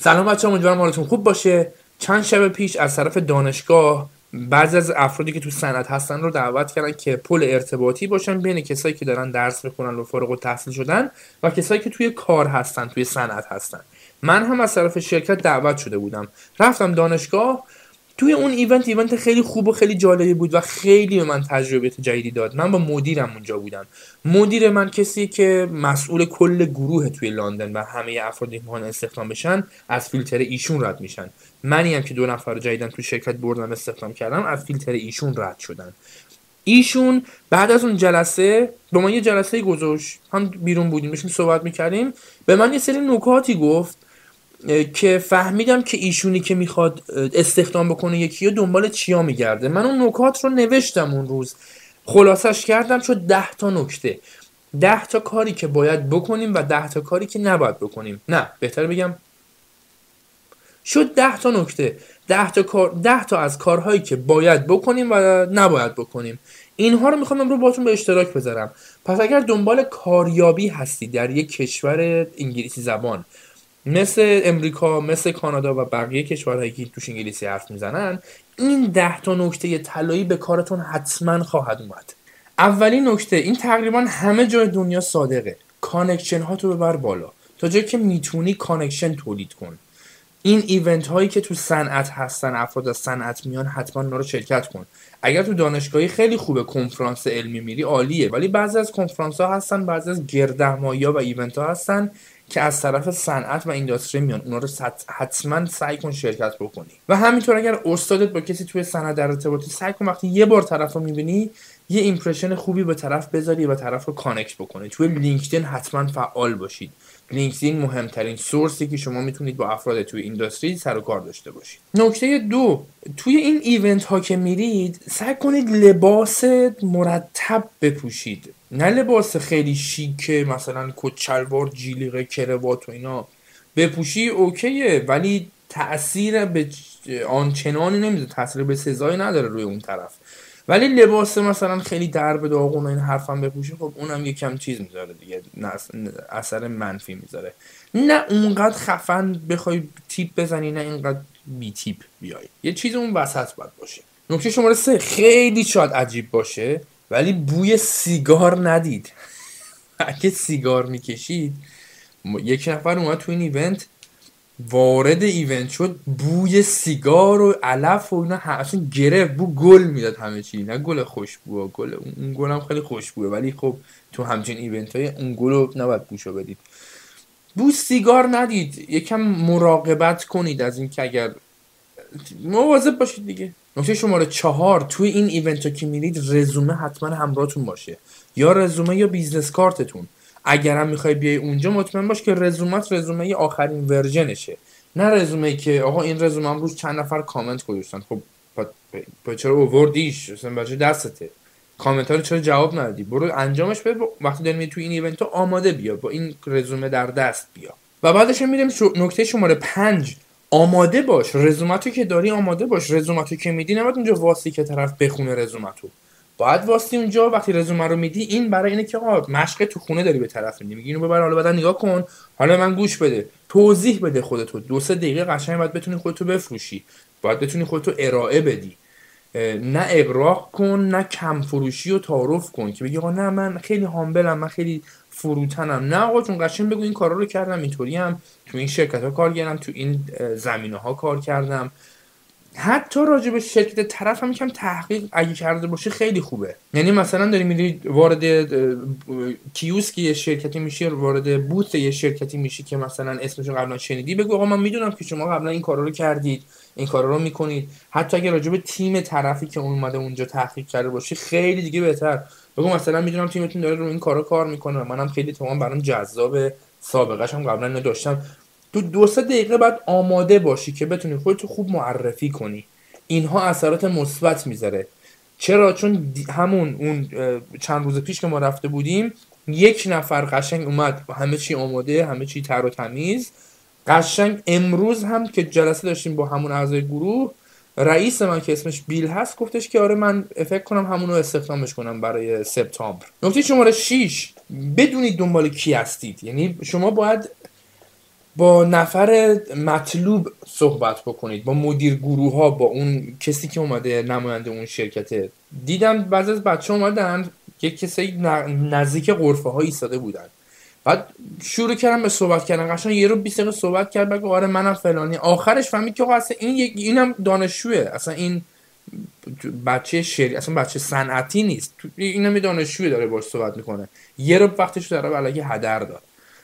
سلام بچه‌ها، امیدوارم حالتون خوب باشه. چند شب پیش از طرف دانشگاه بعضی از افرادی که تو صنعت هستن رو دعوت کردن که پل ارتباطی باشن بین کسایی که دارن درس میخونن و فارغ التحصیل شدن و کسایی که توی کار هستن، توی صنعت هستن. من هم از طرف شرکت دعوت شده بودم، رفتم دانشگاه. توی اون ایونت خیلی خوب و خیلی جالبی بود و خیلی به من تجربیات جدیدی داد. من با مدیرم اونجا بودم. مدیر من کسی که مسئول کل گروه توی لندن و همه افرادی که میخوان استخدام بشن از فیلتر ایشون رد میشن. منی هم که 2 نفر جدیدن تو شرکت بردم استخدام کردم از فیلتر ایشون رد شدن. ایشون بعد از اون جلسه با ما یه جلسه گذاشت، هم بیرون بودیم داشتیم صحبت میکردیم، به من یه سری نکاتی گفت که فهمیدم که ایشونی که میخواد استخدام بکنه یکی رو دنبال چیا میگرده. من اون نکات رو نوشتم اون روز، خلاصش کردم شد 10 تا نکته، 10 تا کاری که باید بکنیم و 10 تا کاری که نباید بکنیم. نه بهتر بگم شد 10 تا نکته، 10 تا از کارهایی که باید بکنیم و نباید بکنیم. اینها رو میخوام امروز باهاتون به اشتراک بذارم. پس اگر دنبال کاریابی هستی در یک کشور انگلیسی زبان مثل امریکا، مثل کانادا و بقیه کشورهایی که توش انگلیسی حرف میزنن، این 10 تا نکته طلایی به کارتون حتما خواهد اومد. اولین نکته، این تقریبا همه جای دنیا صادقه، کانکشن ها تو ببر بالا، تا جایی که میتونی کانکشن تولید کن. این ایونت هایی که تو صنعت هستن، افراد از صنعت میان، حتما اونا رو شرکت کن. اگر تو دانشگاهی خیلی خوبه کنفرانس علمی میری عالیه، ولی بعضی از کنفرانس ها هستن، بعضی از گردهمایی ها و ایونت ها هستن که از طرف صنعت و اینداستری میان، اونا رو حتما سعی کن شرکت بکنی. و همینطور اگر استادت با کسی توی صنعت در ارتباطی، سعی کن وقتی یه بار طرف رو میبینی یه ایمپرشن خوبی به طرف بذاری و طرف رو کانکت بکنی. توی لینکدین حتما فعال باشید. لینکدین مهمترین سورسی که شما میتونید با افراد توی اینداستری سر و کار داشته باشید. نکته 2، توی این ایونت ها که میرید سعی کنید لباس مرتب بپوشید، نه لباس خیلی شیک مثلا کت شلوار جیلیقه کروات و اینا بپوشی اوکیه، ولی تأثیر به آنچنانی نمیده، تأثیر به سزایی نداره روی اون طرف. ولی لباس مثلا خیلی درب داغون و این حرفم بپوشی، خب اونم یکم چیز میذاره دیگه، اثر منفی میذاره. نه اونقدر خفن بخوای تیپ بزنی، نه اینقدر بی تیپ بیای، یه چیز اون وسط باید باشه. نکته شماره 3، خیلی شاید عجیب باشه ولی بوی سیگار ندید. اگه سیگار میکشید، یک نفر اومد تو این ایونت، وارد ایونت شد، بوی سیگار و علف و اینا اصلا گرفت، بو گل میداد همه چی، نه گل خوشبو، گل اون گل هم خیلی خوشبوه، ولی خب تو همچین ایونت های اون گل رو نباید بوشو بدید. بو سیگار ندید، یکم مراقبت کنید از این که اگر مواظب باشید دیگه. نکته شماره 4، توی این ایونت ها که میرید رزومه حتما همراهتون باشه، یا رزومه یا بیزنس کارتتون. اگر هم میخوای بیای اونجا مطمئن باش که رزومه آخرین ورژنشه، نه رزومه که آقا این رزومه هم روز چند نفر کامنت گذاشتن، خب چرا اووردیش؟ اصلا بچه دستته، کامنت ها رو چرا جواب ندادی؟ برو انجامش بده. وقتی داریم تو این ایونت ها آماده بیا، با این رزومه در دست بیا. و بعدش میریم نکته شماره 5، آماده باش. رزومتو که داری آماده باش. رزومتو که میدی نباید اونجا واسطی که طرف بخونه رزومتو، باید واسطی اونجا وقتی رزومه رو میدی، این برای اینه که آقا مشق تو خونه داری به طرف میدی، میگی اینو ببر حالا بعدا نگاه کن، حالا من گوش بده، توضیح بده خودتو. 2-3 دقیقه قشنگ باید بتونی خودتو بفروشی، باید بتونی خودتو ارائه بدی. نه اغراق کن، نه کم فروشی و تعارف کن که بگی آقا نه من خیلی هامبلم، من خیلی فروتنم. نه آقا جون، قشنگ بگو این کارا رو کردم، اینطوری هم تو این شرکت ها کار کردم، تو این زمینه ها کار کردم. حتی راجع به شرکت طرف هم یکم تحقیق اگه کرده باشه خیلی خوبه. یعنی مثلا داری میری وارد کیوسک یه شرکتی میشی، وارد بوت یه شرکتی میشی که مثلا اسمشو قبلا شنیدی، بگو آقا من میدونم که شما قبلا این کارا رو کردید، این کارا رو میکنید. حتی اگه راجع به تیم طرفی که اومده اونجا تحقیق کرده باشی خیلی دیگه بهتر. بگو مثلا میدونم تیمتون داره رو این کارا کار میکنه، منم خیلی تمام برام جذاب، سابقه‌اش هم قبلا نداشتم. تو 2-3 دقیقه بعد آماده باشی که بتونی خودتو خوب معرفی کنی. اینها اثرات مثبت میذاره. چرا؟ چون همون اون چند روز پیش که ما رفته بودیم، یک نفر قشنگ اومد همه چی آماده، همه چی تر و تمیز. قشنگ امروز هم که جلسه داشتیم با همون اعضای گروه، رئیس من که اسمش بیل هست گفتش که آره من فکر کنم همونو استخدامش کنم برای سپتامبر. نکته شماره 6، بدونید دنبال کی هستید. یعنی شما باید با نفر مطلوب صحبت بکنید، با مدیر گروه ها، با اون کسی که اومده نماینده اون شرکته. دیدم بعضی از بچه اومدن یک کسی نزدیک غرفه ها ایستاده بودن، بعد شروع کردم به صحبت کردن، قشنگ یه رو 20 دقیقه صحبت کرد، بگو آره منم فلانی. آخرش فهمید که آقا اصلا اینم دانشجوه، اصلا این بچه اصلا بچه صنعتی نیست، اینم دانشجوه داره باش صحبت میکنه، یه رو وقتش رو داره علیه هدر داد.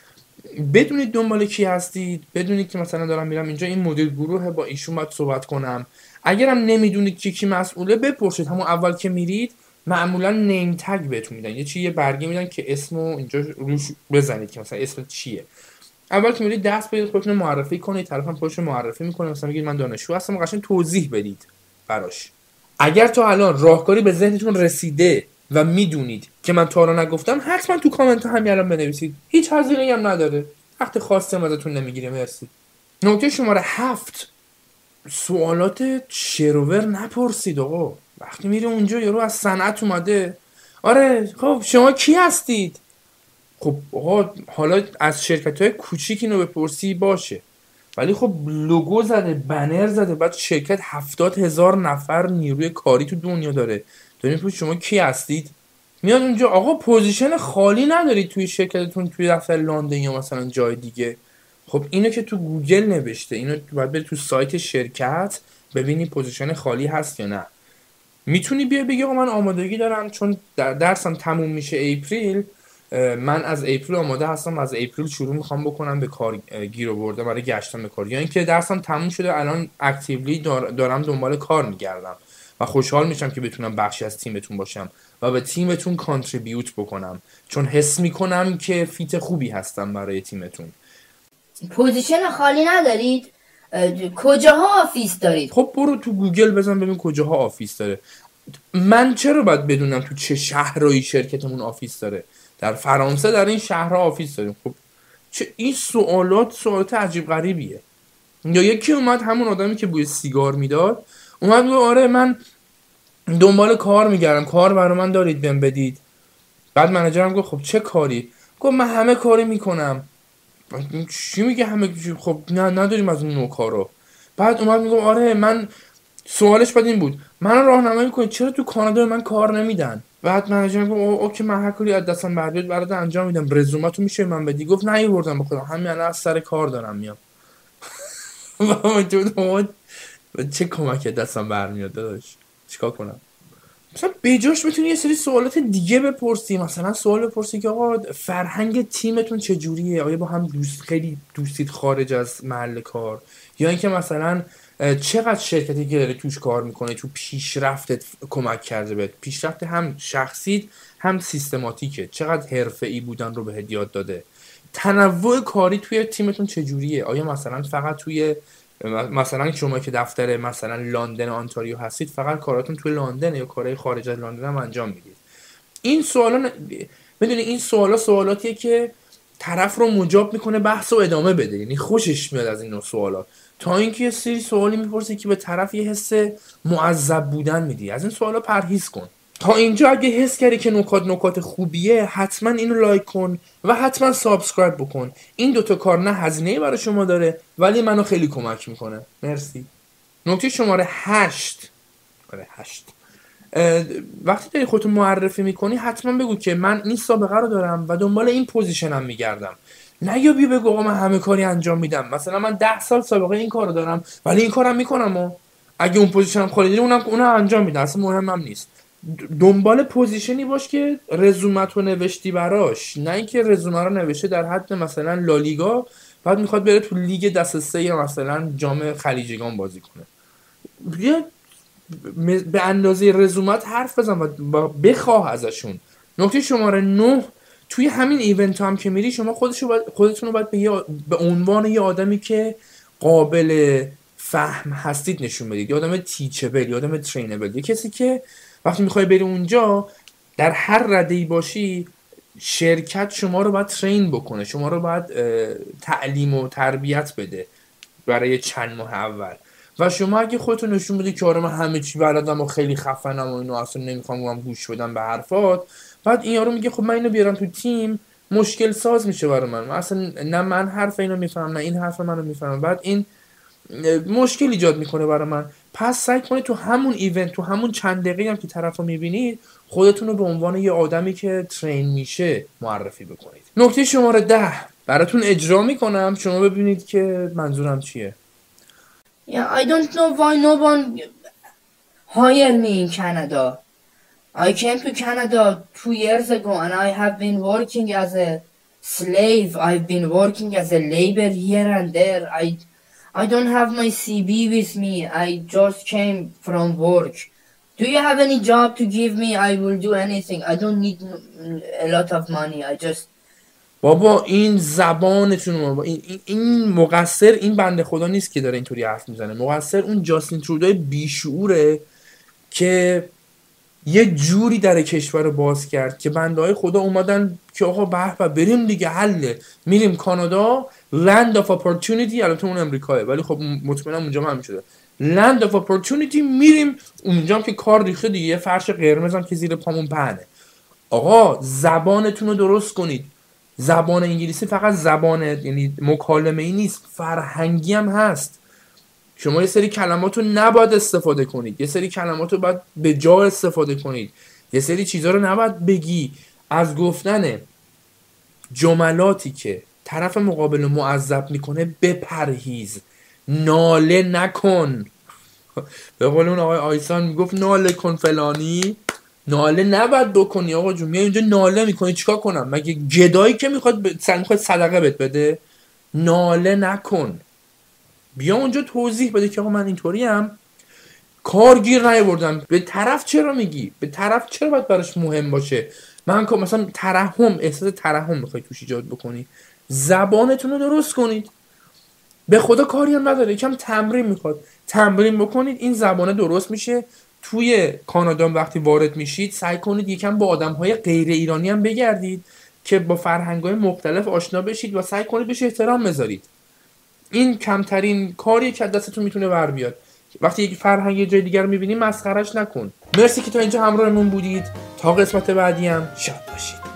بدونید دنبال کی هستید، بدونید که مثلا دارم میرم اینجا این مدیر گروه، با ایشون باید صحبت کنم. اگرم نمیدونید کی مسئوله بپرسید، همون اول که میرید معمولا نیم تگ بهتون میدن، یه برگه میدن که اسمو اینجا روش بزنید که مثلا اسم چیه. اول که میرید دست بدید خودتون معرفی کنید، طرفم خودش معرفی میکنه، مثلا میگید من دانشجو هستم، قشنگ توضیح بدید براش. اگر تا الان راهکاری به ذهنتون رسیده و میدونید که من تا الان نگفتم، حتما تو کامنت ها همین الان بنویسید، هیچ هزینه‌ای هم نداره، وقت خاصی هم ازتون نمیگیره. مرسی. نکته شماره 7، سوالات شروور نپرسید. آقا وقتی میره اونجا یارو از صنعت اومده، آره خب شما کی هستید؟ خب آقا حالا از شرکت‌های کوچیک اینو بپرسی باشه، ولی خب لوگو زده، بنر زده، بعد شرکت 70,000 نفر نیروی کاری تو دنیا داره، میپرسی شما کی هستید؟ میاد اونجا آقا پوزیشن خالی ندارید توی شرکتتون توی دفتر لندن یا مثلا جای دیگه؟ خب اینو که تو گوگل نوشته، اینو باید بری تو سایت شرکت ببینی پوزیشن خالی هست یا نه. میتونی بیا بگی آقا من آمادگی دارم چون درسم تموم میشه اپریل، من از اپریل آماده هستم، از اپریل شروع میخوام بکنم به کار گیر آورده برای گشتن به کار، یا اینکه درسم تموم شده الان اکتیولی دارم دنبال کار میگردم و خوشحال میشم که بتونم بخشی از تیمتون باشم و به تیمتون کانتریبیوت بکنم چون حس میکنم که فیت خوبی هستم برای تیمتون. پوزیشن خالی ندارید؟ کجاها آفیس دارید؟ خب برو تو گوگل بزن ببین کجاها آفیس داره. من چرا باید بدونم تو چه شهرهایی شرکتمون آفیس داره؟ در فرانسه در این شهرها آفیس داریم. خب چه این سوالات عجیب غریبیه. یا یکی اومد، همون آدمی که بوی سیگار میداد اومد گفت آره من دنبال کار میگردم، کار برای من دارید بهم بدید. بعد منیجرم گفت خب چه کاری؟ گفت من همه کاری میکنم. چی میگه همه؟ خب نه نداریم از اون نوع کارو. بعد اومد میگم آره من، سوالش بعد این بود من راهنمایی میکنید چرا تو کانادا من کار نمیدن؟ بعد منیجر گفت اوکی من هر کاری از دستم برات برات انجام میدم، رزومتو میشه من بدی؟ گفت نه بردم بخودم همین الان از سر کار دارم میام. چه کمک دستم برمیاد داداش، چیکار کنم؟ مثلا بجاش میتونی یه سری سوالات دیگه بپرسی، مثلا سوال بپرسی که آقا فرهنگ تیمتون چجوریه، آیا با هم خیلی دوستید خارج از محل کار، یا اینکه مثلا چقدر شرکتی که داره توش کار میکنه تو پیشرفتت کمک کرده بهت، پیشرفت هم شخصیت هم سیستماتیکه، چقدر حرفه‌ای بودن رو بهت یاد داده، تنوع کاری توی تیمتون چجوریه، آیا مثلا فقط توی مثلا شما که دفتر مثلا لندن آنتاریو هستید فقط کاراتون توی لندن یا کارهای خارج از لندن هم انجام میدید؟ این سوالا بدونی این سوالاتیه که طرف رو مجاب میکنه بحث و ادامه بده، یعنی خوشش میاد از این نوع سوالا، تا اینکه یه سری سوالی میپرسی که به طرف یه حس معذب بودن میدی. از این سوالا پرهیز کن. تا اینجا اگه حس کردی که نکات خوبیه، حتما اینو لایک کن و حتما سابسکرایب بکن. این دوتا کار نه هزینه‌ای برای شما داره ولی منو خیلی کمک میکنه. مرسی. نکته شماره 8. وقتی داری خودتو معرفی میکنی حتما بگو که من این سابقه رو دارم و دنبال این پوزیشنم میگردم. نه یا بگو آقا من همه کاری انجام میدم، مثلا من 10 سال سابقه این کارو دارم ولی این کارم میکنم و اگه اون پوزیشنم خالی داره اونم انجام میدم، اصلا مهمم نیست. دنبال پوزیشنی باش که رزومت رو نوشتی براش، نه اینکه رزومه رو نوشته در حد مثلا لالیگا بعد میخواد بره تو لیگ دست 3 یا مثلا جام خلیجگان بازی کنه. بیا به اندازه رزومت حرف بزن و بخواه ازشون. نکته شماره 9، توی همین ایونت هم که میری شما خودتون رو باید به عنوان یه آدمی که قابل فهم هستید نشون بدید، یه آدم تیچبل، یه آدم ترینبل، یه کسی که وقتی میخوای بری اونجا در هر رده‌ای باشی شرکت شما رو باید ترین بکنه، شما رو باید تعلیم و تربیت بده برای چند ماه اول. و شما اگه خودتون نشون بدی که آره من همه چی بلدم و خیلی خفنم و اینو اصلا نمیخوام گوش بدم به حرفات، بعد این یارو میگه خب من اینو بیارم تو تیم مشکل ساز میشه برای من. اصلا نه من حرف اینو میفهمم نه این حرف منو میفهمم، بعد این مشکل ایجاد میکنه برای من. پس سعی کنید تو همون ایونت، تو همون چند دقیقه هم که طرفو میبینید، خودتون رو به عنوان یه آدمی که ترین میشه معرفی بکنید. نکته شماره 10 براتون اجرا میکنم، شما ببینید که منظورم چیه. Yeah, I don't know why no one hired me in Canada. I came to Canada 2 years ago and I have been working as a slave. I've been working as a labor here and there. I don't have my CV with me. I just came from work. Do you have any job to give me? I will do anything. I don't need a lot of money. I just بابا این زبانتون رو، این مقصر این بنده خدا نیست که داره اینطوری حرف میزنه، مقصر اون جاستین ترودو بیشعوره که یه جوری در کشور رو باز کرد که بنده های خدا اومدن که آقا به بریم دیگه، حله، میریم کانادا، land of opportunity. البته اون امریکاه ولی خب مطمئنم اونجا هم شده land of opportunity. میریم اونجا هم که کار ریخته دیگه، یه فرش قرمز هم که زیر پامون پهنه. آقا زبانتون رو درست کنید. زبان انگلیسی فقط زبان یعنی مکالمه ای نیست، فرهنگی هم هست. شما یه سری کلمات رو نباید استفاده کنید، یه سری کلمات رو باید به جا استفاده کنید، یه سری چیزا رو نباید بگی. از گفتن جملاتی که طرف مقابل معذب میکنه بپرهیز، ناله نکن. به قول اون آقای آیسان میگفت ناله کن فلانی، ناله نباید بکنی. آقا جون میای اینجا ناله میکنی چیکار کنم؟ مگه گدایی که میخواد صدقه بهت بده؟ ناله نکن، بیا اونجا توضیح بده که آقا من اینطوریم، کارگیر نیاوردم. به طرف چرا میگی؟ به طرف چرا باید براش مهم باشه؟ من که مثلا ترحم، احساس ترحم میخوای توش ایجاد بکنی، زبانتون رو درست کنید. به خدا کاری هم نداره، یکم تمرین میخواد، تمرین بکنید این زبانه درست میشه. توی کانادا وقتی وارد میشید سعی کنید یکم با آدم‌های غیر ایرانی هم بگردید که با فرهنگ‌های مختلف آشنا بشید و سعی کنید بهش احترام بذارید. این کمترین کاری که دستتون میتونه بر بیاد. وقتی یک فرهنگ یه جای دیگر رو میبینی مسخرهش نکن. مرسی که تا اینجا همراهمون بودید. تا قسمت بعدی هم شاد باشید.